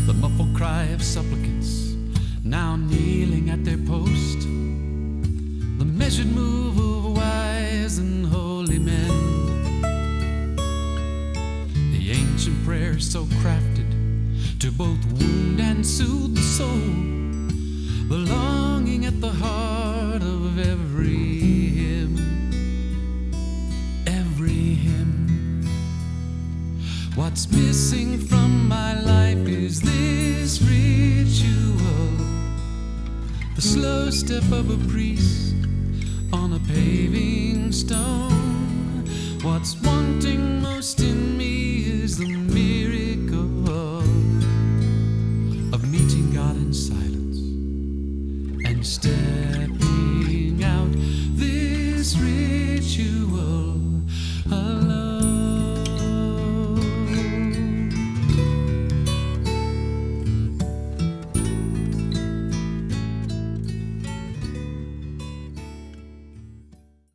the muffled cry of supplicants now kneeling at their post, the measured move of wise and holy men, the ancient prayer so crafted to both wound and soothe the soul, the longing at the heart of every hymn, every hymn. What's missing from my life is this ritual, the slow step of a priest on a paving stone. What's wanting most in